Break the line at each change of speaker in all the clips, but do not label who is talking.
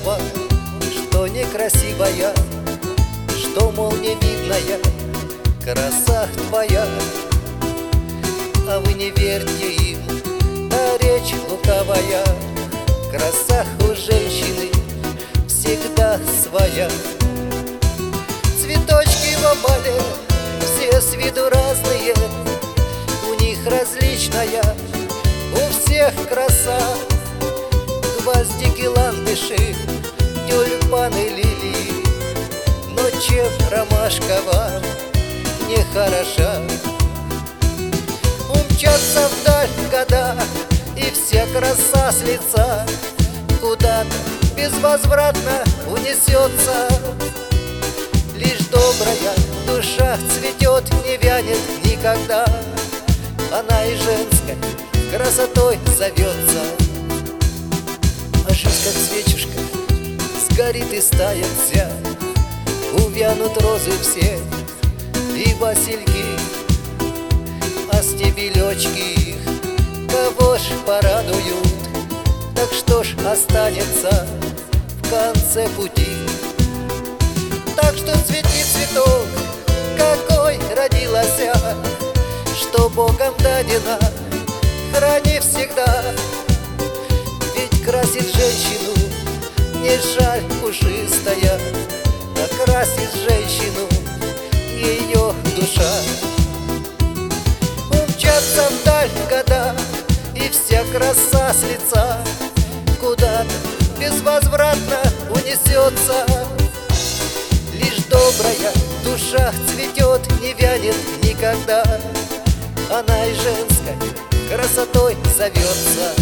слова, что некрасивая, что, мол, невидная краса твоя. А вы не верьте им, на речь лукавая, краса у женщины всегда своя. Цветочки в овале все с виду разные, у них различная у всех краса. Гвоздики, ландыши, тюльпаны, лилии, но чем ромашка вам не хороша? Умчатся вдаль года, и вся краса с лица куда-то безвозвратно унесется. Лишь добрая душа цветет, не вянет никогда, она и женской красотой зовется. А жизнь, как свечушка, сгорит и стает вся, увянут розы все и васильки, а стебелечки их кого ж порадуют? Так что ж останется в конце пути? Так что цвети, цветок, какой родилась, что Богом дадена, храни всегда. Ведь красит женщину не шаль пушистая, а красит женщину ее душа. Умчатся вдаль года, и вся краса с лица куда-то безвозвратно унесется. Лишь добрая душа цветет, не вянет никогда, она и женской красотой зовется.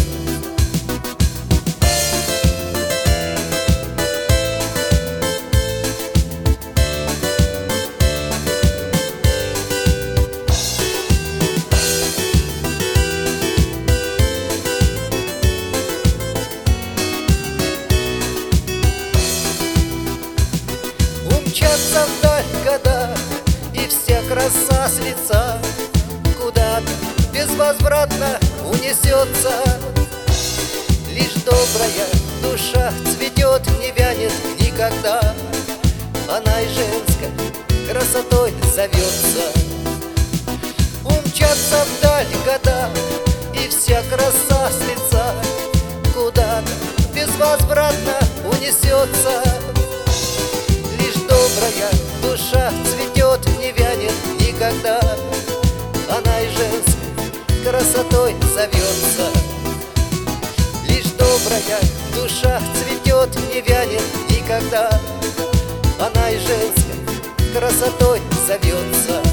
Умчатся вдаль года, и вся краса с лица куда-то безвозвратно унесется. Лишь добрая душа цветет, не вянет никогда, она и женской красотой зовется. Умчатся вдаль года, и вся краса с лица куда-то безвозвратно унесется. Добрая душа цветет, не вянет никогда, она и женской красотой зовется. Лишь добрая душа цветет, не вянет никогда, она и женской красотой зовется.